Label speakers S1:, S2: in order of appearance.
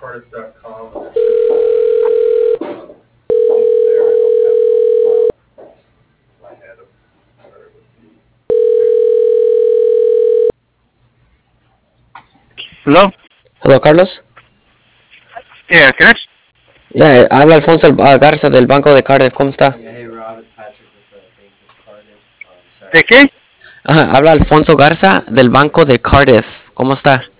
S1: Cardiff.com, and there should be a link there. I don't have it off my head of where it would be.
S2: Hello.
S3: Hello, Carlos.
S2: Yeah, can I?
S3: Yeah, habla Alfonso Garza del Banco de Cardiff. ¿Cómo está?
S1: Yeah, hey Rob, it's Patrick with the Bank of Cardiff. Sorry.
S2: ¿De qué?
S3: Ajá, habla Alfonso Garza del Banco de Cardiff. ¿Cómo está?